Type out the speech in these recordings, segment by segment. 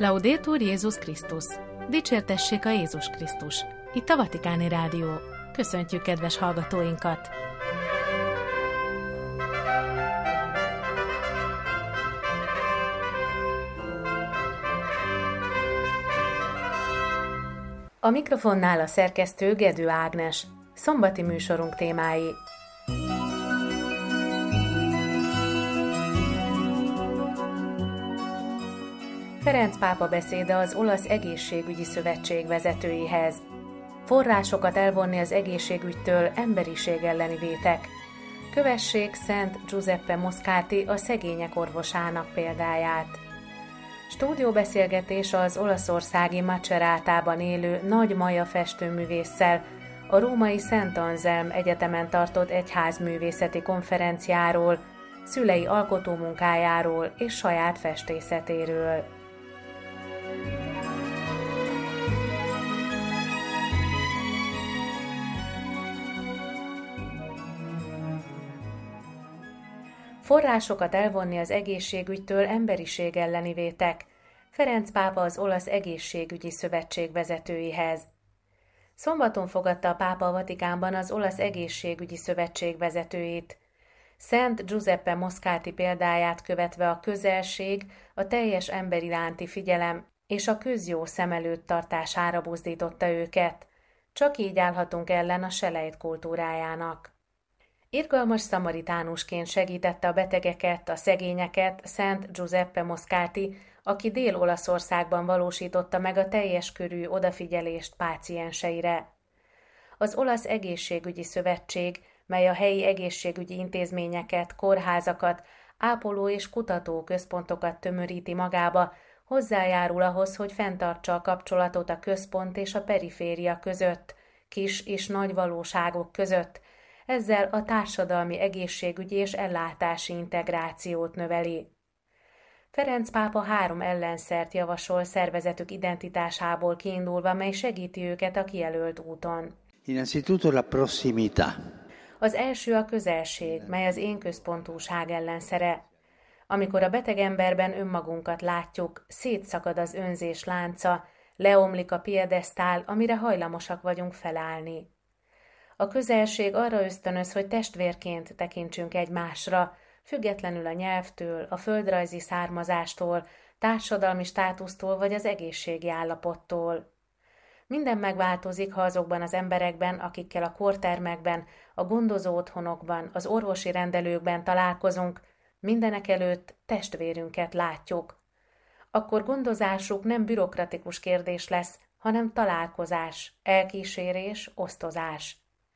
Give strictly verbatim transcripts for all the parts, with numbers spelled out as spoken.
Laudetur Jézus Krisztus! Dicsértessék a Jézus Krisztus! Itt a Vatikáni Rádió. Köszöntjük kedves hallgatóinkat! A mikrofonnál a szerkesztő Gedő Ágnes. Szombati műsorunk témái. Ferenc pápa beszéde az Olasz Egészségügyi Szövetség vezetőihez. Forrásokat elvonni az egészségügytől, emberiség elleni vétek. Kövessék Szent Giuseppe Moscati, a szegények orvosának példáját. Stúdióbeszélgetés az olaszországi Macerátában élő Nagy Maja festőművésszel, a római Szent Anzelm Egyetemen tartott egyházművészeti konferenciáról, szülei alkotómunkájáról és saját festészetéről. Forrásokat elvonni az egészségügytől, emberiség elleni vétek. Ferenc pápa az Olasz Egészségügyi Szövetség vezetőihez. Szombaton fogadta a pápa a Vatikánban az Olasz Egészségügyi Szövetség vezetőit. Szent Giuseppe Moscati példáját követve a közelség, a teljes ember iránti figyelem és a közjó szem előtt tartására buzdította őket. Csak így állhatunk ellen a selejt kultúrájának. Irgalmas szamaritánusként segítette a betegeket, a szegényeket Szent Giuseppe Moscati, aki Dél-Olaszországban valósította meg a teljes körű odafigyelést pácienseire. Az Olasz Egészségügyi Szövetség, mely a helyi egészségügyi intézményeket, kórházakat, ápoló- és kutatóközpontokat tömöríti magába, hozzájárul ahhoz, hogy fenntartsa a kapcsolatot a központ és a periféria között, kis és nagy valóságok között, ezzel a társadalmi egészségügyi és ellátási integrációt növeli. Ferenc pápa három ellenszert javasol szervezetük identitásából kiindulva, mely segíti őket a kijelölt úton. Innanzitutto la prossimità. Az első a közelség, mely az én központúság ellenszere. Amikor a beteg emberben önmagunkat látjuk, szétszakad az önzés lánca, leomlik a piedesztál, amire hajlamosak vagyunk felállni. A közelség arra ösztönöz, hogy testvérként tekintsünk egymásra, függetlenül a nyelvtől, a földrajzi származástól, társadalmi státusztól vagy az egészségi állapottól. Minden megváltozik, ha azokban az emberekben, akikkel a kórtermekben, a gondozó otthonokban, az orvosi rendelőkben találkozunk, mindenekelőtt testvérünket látjuk. Akkor gondozásuk nem bürokratikus kérdés lesz, hanem találkozás, elkísérés, osztozás.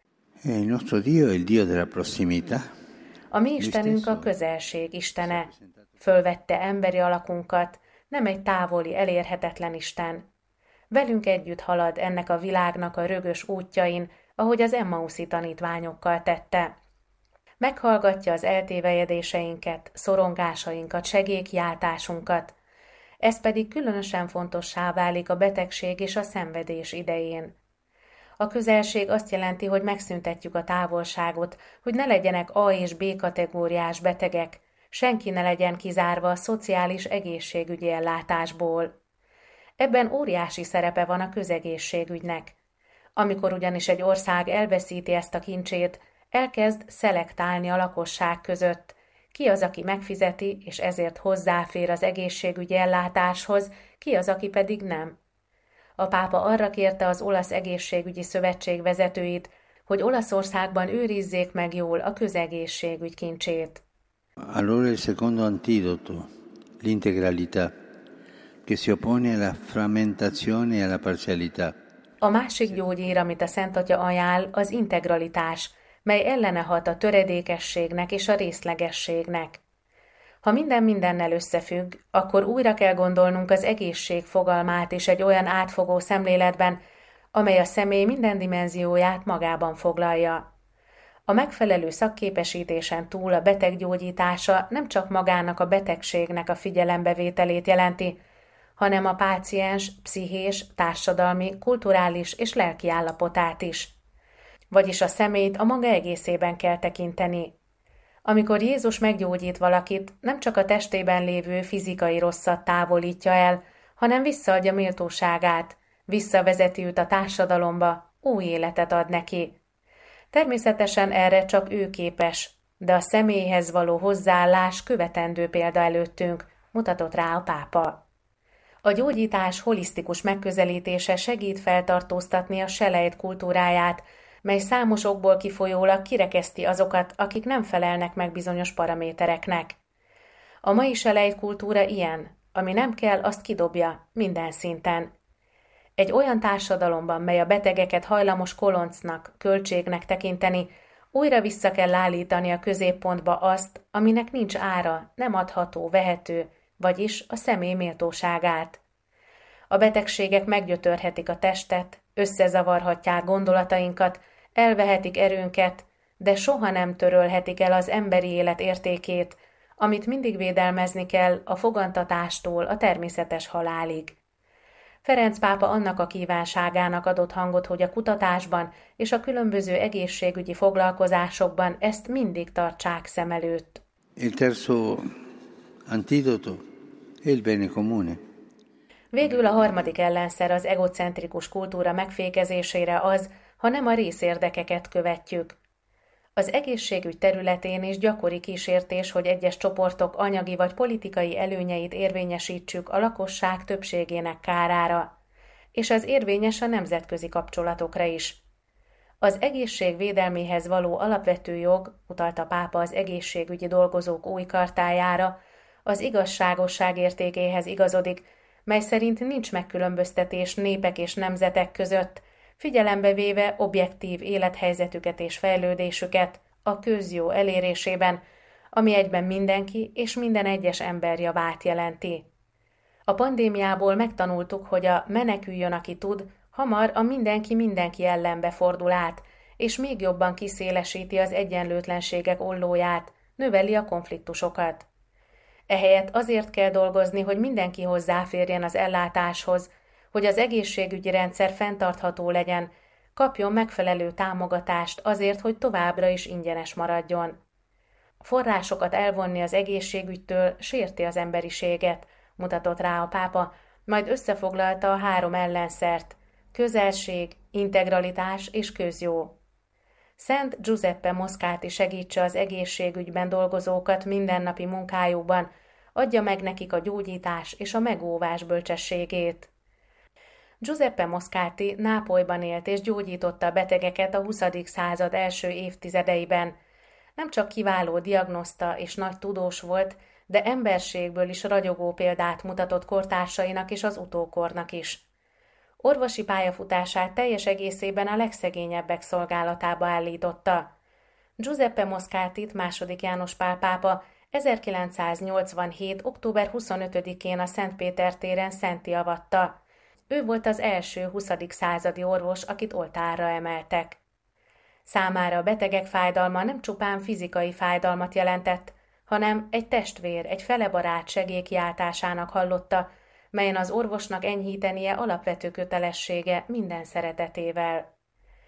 Il nostro Dio è il Dio della prossimità. A mi Istenünk a közelség Istene. Fölvette emberi alakunkat, nem egy távoli, elérhetetlen Isten. Velünk együtt halad ennek a világnak a rögös útjain, ahogy az Emmauszi tanítványokkal tette. Meghallgatja az eltévejedéseinket, szorongásainkat, segélykiáltásunkat. Ez pedig különösen fontossá válik a betegség és a szenvedés idején. A közelség azt jelenti, hogy megszüntetjük a távolságot, hogy ne legyenek A és B kategóriás betegek, senki ne legyen kizárva a szociális egészségügyi ellátásból. Ebben óriási szerepe van a közegészségügynek. Amikor ugyanis egy ország elveszíti ezt a kincsét, elkezd szelektálni a lakosság között. Ki az, aki megfizeti, és ezért hozzáfér az egészségügyi ellátáshoz, ki az, aki pedig nem. A pápa arra kérte az Olasz Egészségügyi Szövetség vezetőit, hogy Olaszországban őrizzék meg jól a közegészségügy kincsét. Allora il secondo antidoto, l'integralità, che si oppone alla frammentazione e alla parzialità. A másik gyógyír, amit a Szent Atya ajánl, az integralitás, mely ellene hat a töredékességnek és a részlegességnek. Ha minden mindennel összefügg, akkor újra kell gondolnunk az egészség fogalmát is egy olyan átfogó szemléletben, amely a személy minden dimenzióját magában foglalja. A megfelelő szakképesítésen túl a beteg gyógyítása nem csak magának a betegségnek a figyelembevételét jelenti, hanem a páciens pszichés, társadalmi, kulturális és lelki állapotát is. Vagyis a személyt a maga egészében kell tekinteni. Amikor Jézus meggyógyít valakit, nem csak a testében lévő fizikai rosszat távolítja el, hanem visszaadja méltóságát, visszavezeti őt a társadalomba, új életet ad neki. Természetesen erre csak ő képes, de a személyhez való hozzáállás követendő példa előttünk, mutatott rá a pápa. A gyógyítás holisztikus megközelítése segít feltartóztatni a selejt kultúráját, mely számos okból kifolyólag kirekeszti azokat, akik nem felelnek meg bizonyos paramétereknek. A mai selejt kultúra ilyen, ami nem kell, azt kidobja, minden szinten. Egy olyan társadalomban, mely a betegeket hajlamos koloncnak, költségnek tekinteni, újra vissza kell állítani a középpontba azt, aminek nincs ára, nem adható, vehető, vagyis a személy méltóságát. A betegségek meggyötörhetik a testet, összezavarhatják gondolatainkat, elvehetik erőnket, de soha nem törölhetik el az emberi élet értékét, amit mindig védelmezni kell a fogantatástól a természetes halálig. Ferenc pápa annak a kívánságának adott hangot, hogy a kutatásban és a különböző egészségügyi foglalkozásokban ezt mindig tartsák szem előtt. Il terzo antidoto è il bene comune. Végül a harmadik ellenszer az egocentrikus kultúra megfékezésére az, ha nem a részérdekeket követjük. Az egészségügy területén is gyakori kísértés, hogy egyes csoportok anyagi vagy politikai előnyeit érvényesítsük a lakosság többségének kárára, és ez érvényes a nemzetközi kapcsolatokra is. Az egészség védelméhez való alapvető jog, utalta a pápa az egészségügyi dolgozók új kartájára, az igazságosság értékéhez igazodik, mely szerint nincs megkülönböztetés népek és nemzetek között, figyelembe véve objektív élethelyzetüket és fejlődésüket a közjó elérésében, ami egyben mindenki és minden egyes ember javát jelenti. A pandémiából megtanultuk, hogy a meneküljön, aki tud, hamar a mindenki mindenki ellenbe fordul át, és még jobban kiszélesíti az egyenlőtlenségek ollóját, növeli a konfliktusokat. Ehelyett azért kell dolgozni, hogy mindenki hozzáférjen az ellátáshoz, hogy az egészségügyi rendszer fenntartható legyen, kapjon megfelelő támogatást azért, hogy továbbra is ingyenes maradjon. Forrásokat elvonni az egészségügytől sérti az emberiséget, mutatott rá a pápa, majd összefoglalta a három ellenszert, közelség, integralitás és közjó. Szent Giuseppe Moscati segítse az egészségügyben dolgozókat mindennapi munkájukban, adja meg nekik a gyógyítás és a megóvás bölcsességét. Giuseppe Moscati Nápolyban élt és gyógyította a betegeket a huszadik század első évtizedeiben. Nem csak kiváló diagnoszta és nagy tudós volt, de emberségből is ragyogó példát mutatott kortársainak és az utókornak is. Orvosi pályafutását teljes egészében a legszegényebbek szolgálatába állította. Giuseppe Moscatit második János Pál pápa ezerkilencszáznyolcvanhét. október huszonötödikén a Szent Péter téren szentté avatta. Ő volt az első huszadik századi orvos, akit oltárra emeltek. Számára a betegek fájdalma nem csupán fizikai fájdalmat jelentett, hanem egy testvér, egy felebarát segélykiáltásának hallotta, melyen az orvosnak enyhítenie alapvető kötelessége minden szeretetével.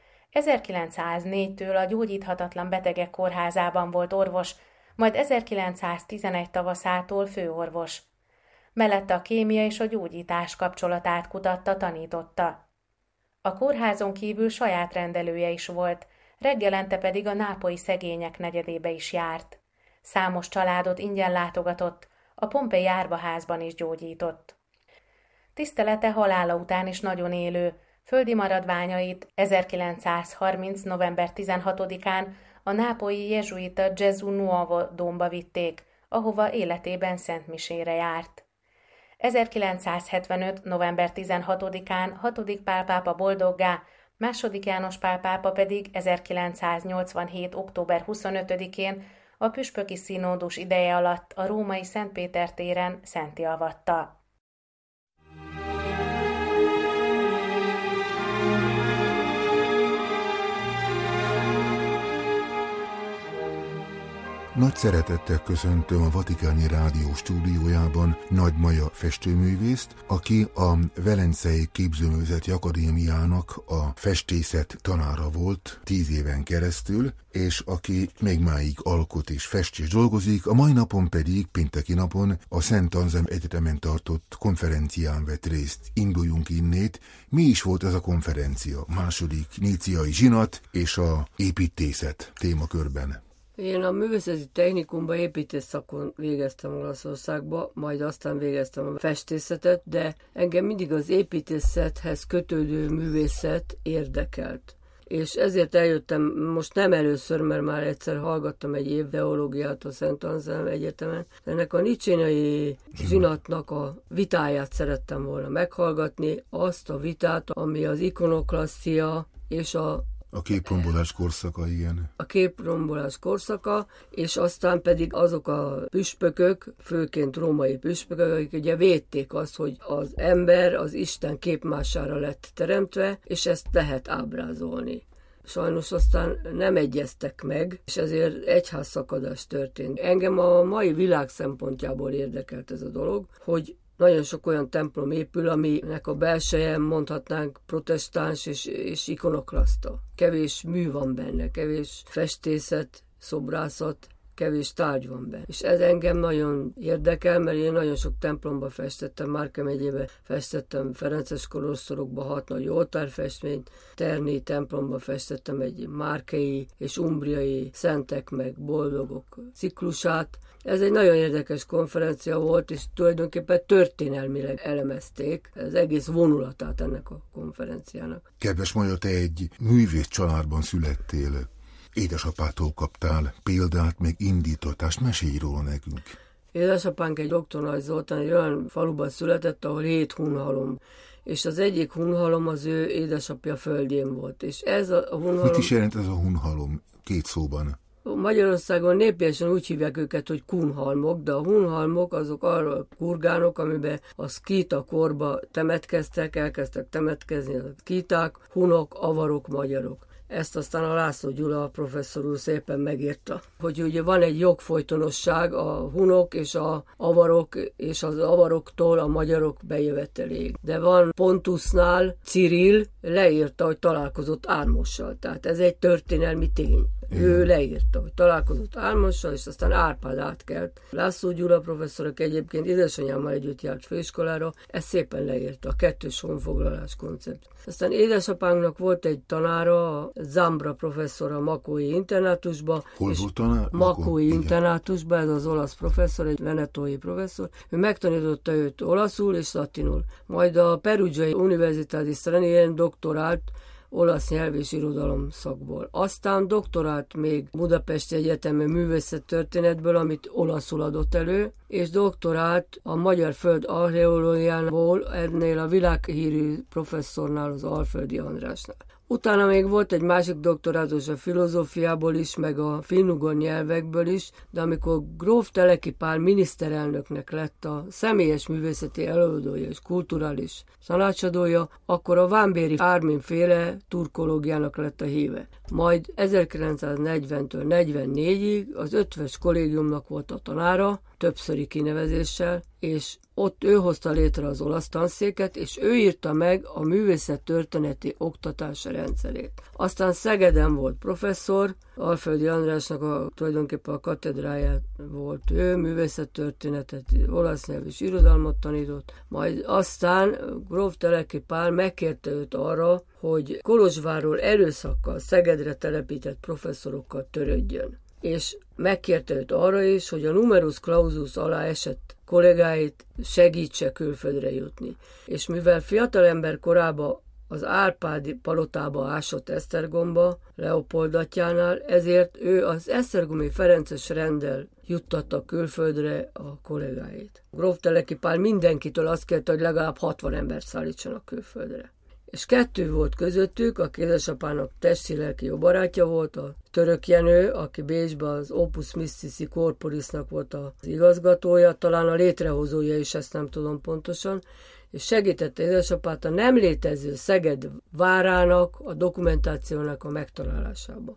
ezerkilencszáznégytől a gyógyíthatatlan betegek kórházában volt orvos, majd ezerkilencszáztizenegy tavaszától főorvos. Mellette a kémia és a gyógyítás kapcsolatát kutatta, tanította. A kórházon kívül saját rendelője is volt, reggelente pedig a nápolyi szegények negyedébe is járt. Számos családot ingyen látogatott, a Pompei árvaházban is gyógyított. Tisztelete halála után is nagyon élő, földi maradványait ezerkilencszázharminc. november tizenhatodikán a nápolyi jezsuita Gesù Nuovo dómba vitték, ahova életében szentmisére járt. ezerkilencszázhetvenöt. november tizenhatodikán hatodik Pál pápa boldoggá, második János Pál pápa pedig ezerkilencszáznyolcvanhét. október huszonötödikén a püspöki színódus ideje alatt a római Szent Péter téren szentté avatta. Nagy szeretettel köszöntöm a Vatikáni Rádió stúdiójában Nagy Maja festőművészt, aki a Velencei Képzőművészeti Akadémiának a festészet tanára volt tíz éven keresztül, és aki még máig alkot és fest és dolgozik, a mai napon pedig, pénteki napon a Szent Anzelm Egyetemen tartott konferencián vett részt. Induljunk innét. Mi is volt ez a konferencia? Második níciai zsinat és a építészet témakörben. Én a művészeti technikumban építész szakon végeztem Olaszországba, majd aztán végeztem a festészetet, de engem mindig az építészethez kötődő művészet érdekelt. És ezért eljöttem, most nem először, mert már egyszer hallgattam egy év teológiát a Szent Anzelm Egyetemen. Ennek a nicséniai zsinatnak a vitáját szerettem volna meghallgatni, azt a vitát, ami az ikonoklasztia és a A képrombolás korszaka, igen. A képrombolás korszaka, és aztán pedig azok a püspökök, főként római püspökök, akik ugye védték azt, hogy az ember az Isten képmására lett teremtve, és ezt lehet ábrázolni. Sajnos aztán nem egyeztek meg, és ezért egyházszakadás történt. Engem a mai világ szempontjából érdekelt ez a dolog, hogy nagyon sok olyan templom épül, aminek a belseje mondhatnánk protestáns és, és ikonoklaszta. Kevés mű van benne, kevés festészet, szobrászat, kevés tárgy van benne. És ez engem nagyon érdekel, mert én nagyon sok templomba festettem, Márka megyébe festettem, Ferences kolostorokba hat nagy oltárfestményt, Terni templomba festettem egy márkei és umbriai szentek meg boldogok ciklusát. Ez egy nagyon érdekes konferencia volt, és tulajdonképpen történelmileg elemezték az egész vonulatát ennek a konferenciának. Kedves Maja, te egy művész családban születtél. Édesapától kaptál példát, meg indítatást. Mesélj róla nekünk. Édesapánk egy doktor Nagy Zoltán egy olyan faluban született, ahol hét hunhalom, és az egyik hunhalom az ő édesapja földjén volt. És ez a hunhalom... Mit is jelent ez a hunhalom? Két szóban. Magyarországon népiesen úgy hívják őket, hogy kunhalmok, de a hunhalmok azok arra a kurgánok, amiben a szkíta korba temetkeztek, elkezdtek temetkezni a szkíták, hunok, avarok, magyarok. Ezt aztán a László Gyula professzor úr szépen megírta, hogy ugye van egy jogfolytonosság a hunok és a avarok és az avaroktól a magyarok bejöveteléig. De van Pontusnál Cirill leírta, hogy találkozott Ármossal, tehát ez egy történelmi tény. Igen. Ő leírta, hogy találkozott Ármossal, és aztán Árpád átkelt. László Gyula professzorok egyébként édesanyámmal együtt járt főiskolára, ezt szépen leírta, a kettős honfoglalás koncept. Aztán édesapánknak volt egy tanára, a Zambra professzor a Makói internátusba. Hol volt tanár? Makói internátusba, ez az olasz professzor, egy venetói professzor. Ő megtanította őt olaszul és latinul. Majd a Perugiai Università Stranieri doktorált olasz nyelv és irodalom szakból. Aztán doktorált még Budapesti Egyetemen művészettörténetből, amit olaszul adott elő, és doktorált a Magyar Föld archeológiából, ennél a világhírű professzornál, az Alföldi Andrásnál. Utána még volt egy másik doktorátus a filozófiából is, meg a finnugor nyelvekből is, de amikor Gróf Teleki Pál miniszterelnöknek lett a személyes művészeti előadója és kulturális tanácsadója, akkor a Vámbéry Ármin féle turkológiának lett a híve. Majd ezerkilencszáznegyventől negyvennégyig az Ötvös Kollégiumnak volt a tanára, többszöri kinevezéssel, és ott ő hozta létre az olasz tanszéket, és ő írta meg a művészettörténeti oktatás rendszerét. Aztán Szegeden volt professzor, Alföldi Andrásnak a, tulajdonképpen a katedráját volt ő, művészettörténetet, olasz nyelv és irodalmat tanított, majd aztán Gróf Teleki Pál megkérte őt arra, hogy Kolozsvárról erőszakkal Szegedre telepített professzorokkal törődjön. És megkérte őt arra is, hogy a numerus clausus alá esett kollégáit segítse külföldre jutni. És mivel fiatalember korában az Árpádi palotába ásott Esztergomba, Leopold atyánál, ezért ő az esztergomi ferences renddel juttatta külföldre a kollégáit. Gróf Teleki Pál mindenkitől azt kérte, hogy legalább hatvan embert szállítsanak külföldre. És kettő volt közöttük, aki édesapának testi-lelki jó barátja volt, a Török Jenő, aki Bécsben az Opus Mystici Corporisnak volt az igazgatója, talán a létrehozója is, ezt nem tudom pontosan, és segítette édesapát a nem létező Szeged várának, a dokumentációnak a megtalálásába.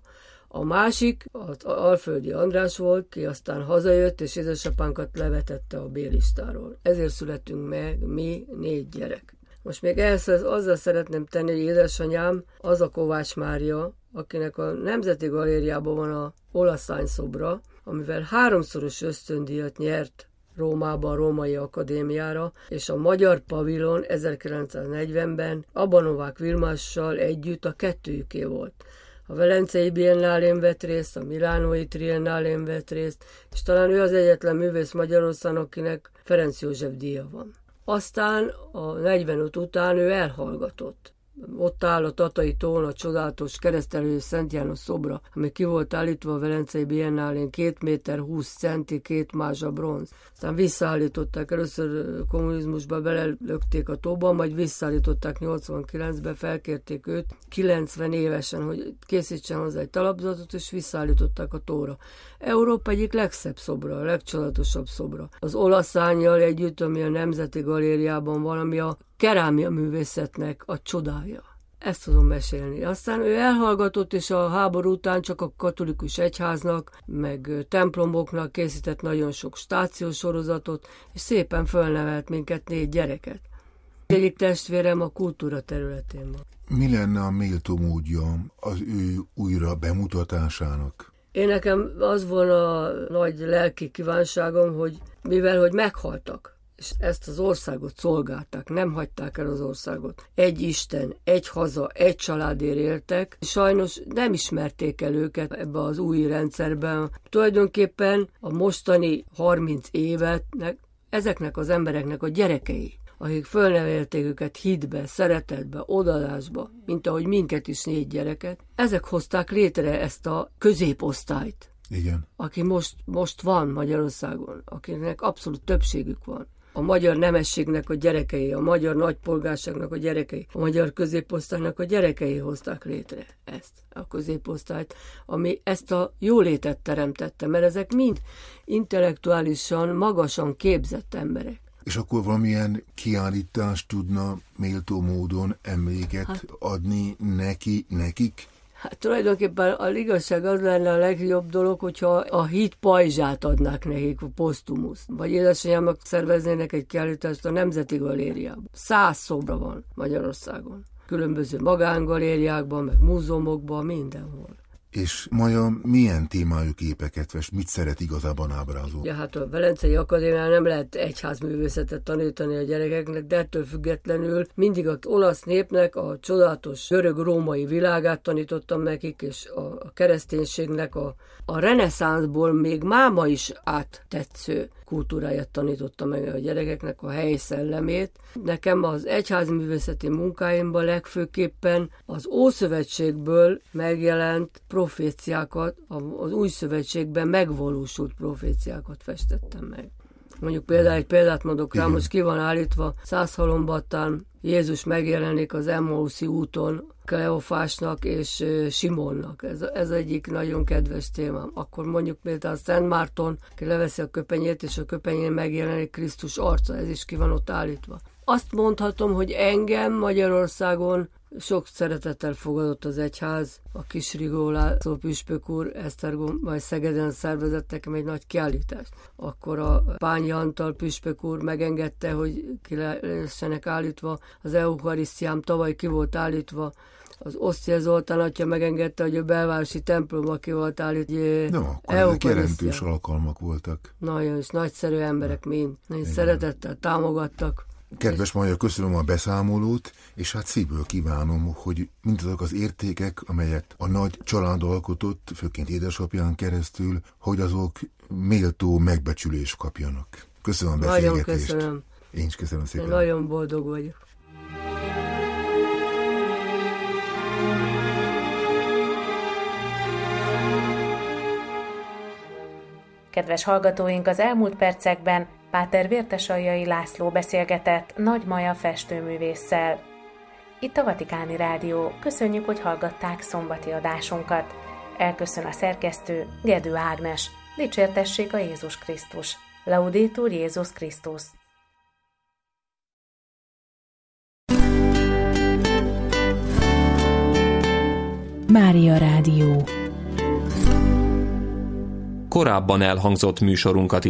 A másik az Alföldi András volt, ki aztán hazajött, és édesapánkat levetette a B-listáról. Ezért születünk meg mi négy gyerek. Most még ehhez azzal szeretném tenni, hogy édesanyám az a Kovács Mária, akinek a Nemzeti Galériában van a Olaszlány szobra, amivel háromszoros ösztöndíjat nyert Rómában, a Római Akadémiára, és a Magyar Pavilon ezerkilencszáznegyvenben Abba Novák Vilmással együtt a kettőjüké volt. A Velencei Biennálén vett részt, a Milánói Triennálén vett részt, és talán ő az egyetlen művész Magyarországon, akinek Ferenc József díja van. Aztán a negyvenöt után ő elhallgatott. Ott áll a Tatai tón a csodálatos keresztelő Szent János szobra, ami ki volt állítva a Velencei Biennálén két méter húsz centi, két mázsa bronz. Aztán visszaállították, először kommunizmusba belelökték a tóba, majd visszaállították nyolcvankilencben, felkérték őt kilencven évesen, hogy készítsen hozzá egy talapzatot, és visszaállították a tóra. Európa egyik legszebb szobra, a legcsodálatosabb szobra. Az Olaszánnyal együtt, ami a Nemzeti Galériában van, ami a kerámia művészetnek a csodája. Ezt tudom mesélni. Aztán ő elhallgatott, és a háború után csak a katolikus egyháznak, meg templomoknak készített nagyon sok stációs sorozatot, és szépen fölnevelt minket négy gyereket. Egyik testvérem a kultúra területén van. Mi lenne a méltó módja az ő újra bemutatásának? Én nekem az volna a nagy lelki kívánságom, hogy mivel hogy meghaltak, és ezt az országot szolgálták, nem hagyták el az országot. Egy Isten, egy haza, egy családért éltek. Sajnos nem ismerték el őket ebbe az új rendszerben. Tulajdonképpen a mostani harminc évetnek, ezeknek az embereknek a gyerekei, akik fölnevelték őket hitbe, szeretetbe, odadásba, mint ahogy minket is négy gyereket, ezek hozták létre ezt a középosztályt. Igen. Aki most, most van Magyarországon, akinek abszolút többségük van. A magyar nemességnek a gyerekei, a magyar nagypolgárságnak a gyerekei, a magyar középosztálynak a gyerekei hozták létre ezt a középosztályt, ami ezt a jólétet teremtette, mert ezek mind intellektuálisan, magasan képzett emberek. És akkor valamilyen kiállítást tudna méltó módon emléket hát, adni neki, nekik? Hát tulajdonképpen a igazság az lenne a legjobb dolog, hogyha a hit pajzsát adnák nekik, a posztumuszt. Vagy édesanyámnak szerveznének egy kiállítást a Nemzeti Galériában. Száz szobra van Magyarországon. Különböző magángalériákban, meg múzeumokban, mindenhol. És Maja milyen témájú képeket fest, mit szeret igazában ábrázolni? Ja, hát a Velencei Akadémián nem lehet egyházművészetet tanítani a gyerekeknek, de ettől függetlenül mindig az olasz népnek a csodálatos görög-római világát tanítottam nekik, és a kereszténységnek a, a reneszánszból még máma is áttetsző kultúráját tanította meg a gyerekeknek, a helyi szellemét. Nekem az egyházművészeti munkáimban legfőképpen az Ószövetségből megjelent proféciákat, az Új Szövetségben megvalósult proféciákat festettem meg. Mondjuk például egy példát mondok rá, most ki van állítva, Százhalombattán Jézus megjelenik az Emmauszi úton Kleofásnak és Simonnak. Ez, ez egyik nagyon kedves témám. Akkor mondjuk például Szent Márton, ki leveszi a köpenyét, és a köpenyén megjelenik Krisztus arca, ez is ki van ott állítva. Azt mondhatom, hogy engem Magyarországon sok szeretettel fogadott az egyház, a Kisrigó László püspök úr, Esztergom, majd Szegeden szervezett nekem egy nagy kiállítást. Akkor a Pányi Antal püspök úr megengedte, hogy ki lessenek állítva, az Eucharisztiám tavaly ki volt állítva, az Osztia Zoltán atya megengedte, hogy a belvárosi templomba ki volt állítva. No, akkor ezek jelentős alkalmak voltak. Nagyon is nagyszerű emberek mind. Nagyon szeretettel támogattak. Kedves Maja, köszönöm a beszámolót, és hát szívből kívánom, hogy mindazok az értékek, amelyet a nagy család alkotott, főként édesapján keresztül, hogy azok méltó megbecsülést kapjanak. Köszönöm a beszélgetést. Nagyon köszönöm. Én is köszönöm szépen. Én nagyon boldog vagyok. Kedves hallgatóink, az elmúlt percekben Páter Vértesaljai László beszélgetett Nagy Maja festőművésszel. Itt a Vatikáni Rádió. Köszönjük, hogy hallgatták szombati adásunkat. Elköszön a szerkesztő, Gedő Ágnes. Dicsértessék a Jézus Krisztus. Laudetur Jézus Krisztus. Mária Rádió. korábban elhangzott műsorunkat